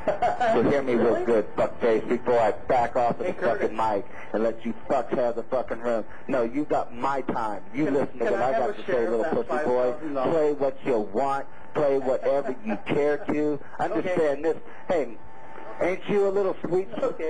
So hear me real good, fuckface, before I back off of the fucking mic and let you fucks have the fucking room. No, you got my time. You listen to what I got to say, little pussy boy. Play what you want. Play whatever you care to. Understand this. Hey, ain't you a little sweet,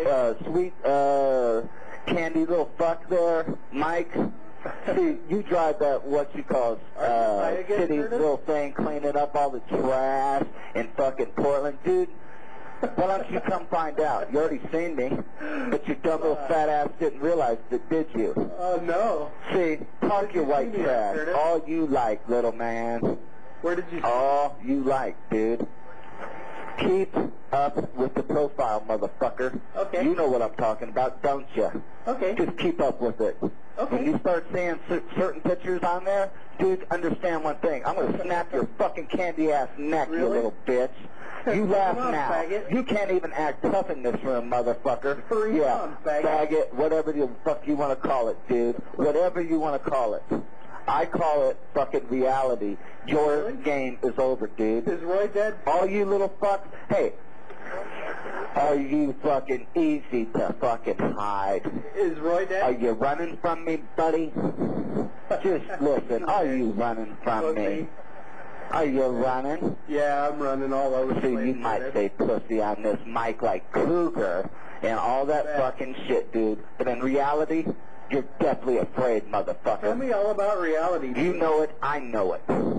candy little fuck there, Mike? See, you drive that, what you call, city little thing, cleaning up all the trash in fucking Portland. Dude, why don't you come find out? You already seen me, but your dumb little fat ass didn't realize it, did you? No. See, talk your white trash. All you like, little man. Where did you see All you like, dude. Keep up with the profile, motherfucker. Okay. You know what I'm talking about, don't you? Okay. Just keep up with it. Okay. When you start seeing certain pictures on there, dude, understand one thing. I'm going to snap your fucking candy-ass neck, you little bitch. You laugh now. Faggot. You can't even act tough in this room, motherfucker. Faggot, whatever the fuck you want to call it, dude. Whatever you want to call it. I call it fucking reality. Your game is over, dude. Is Roy dead? All you little fucks, hey, are you fucking easy to fucking hide? Is Roy dead? Are you running from me, buddy? Just listen, are you running from me? Are you running? Yeah, I'm running all over the place. So you might say pussy on this mic like Cougar and all that fucking shit, dude. But in reality, you're definitely afraid, motherfucker. Tell me all about reality. You know it, I know it.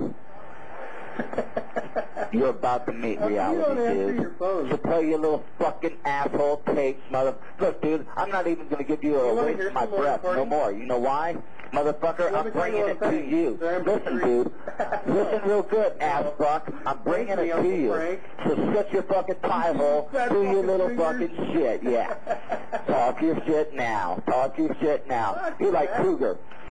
You're about to meet reality, dude. So play your little fucking asshole tapes, mother. Look, dude, I'm not even going to give you a waste of my breath no more. You know why? Motherfucker, I'm bringing it to you. Listen, dude. Listen real good, ass fuck. I'm bringing it to you. So shut your fucking pie hole. Do your little fucking shit, yeah. Talk your shit now. Talk your shit now. You're like Cougar.